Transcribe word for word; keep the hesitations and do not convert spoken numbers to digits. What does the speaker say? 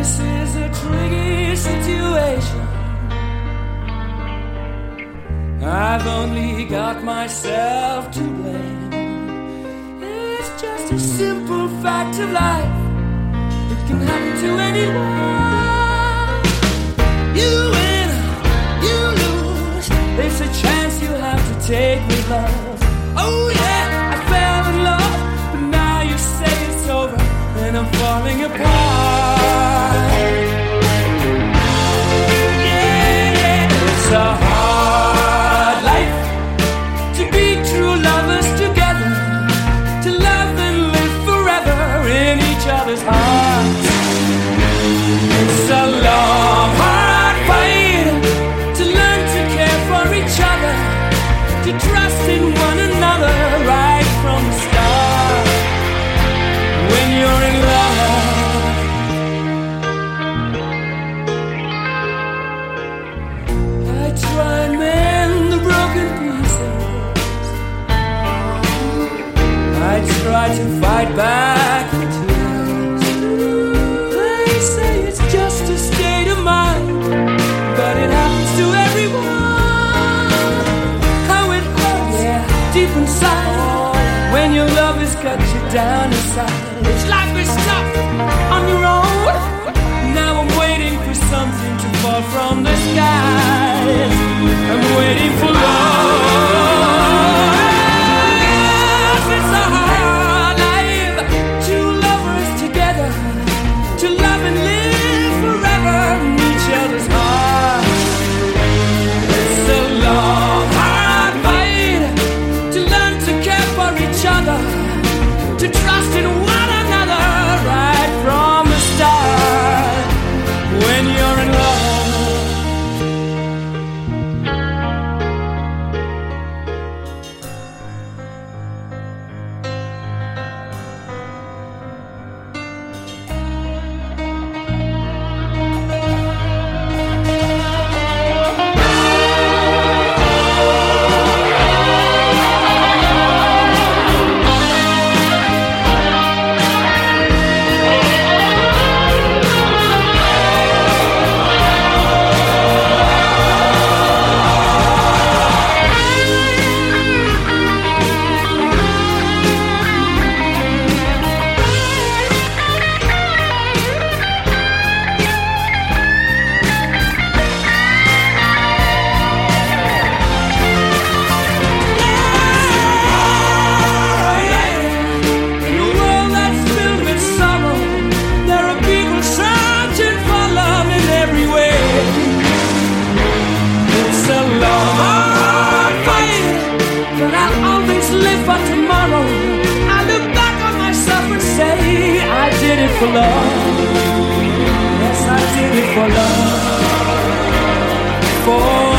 This is a tricky situation. I've only got myself to blame. It's just a simple fact of life. It can happen to anyone. You win, you lose. There's a chance you have to take with love. Oh yeah, I fell in love, but now you say it's over and I'm falling apart. Yeah, yeah, it's a hard life to be true lovers together, to love and live forever in each other's hearts. It's a long, hard fight to learn to care for each other, to trust in one another right from the start. When you're in love, I try and mend the broken pieces. I try to fight back the tears. They say it's just a state of mind, but it happens to everyone. How it hurts, yeah, deep inside, when your love has cut you down inside. It's like we're stuck on your own. Now I'm waiting for something to fall from the skies. I'm waiting for love. It's a hard life, two lovers together, to love and live forever in each other's hearts. It's a long, hard fight to learn to care for each other, to trust in one another right from the start. When you're in love, for love. Yes, I did it for love. For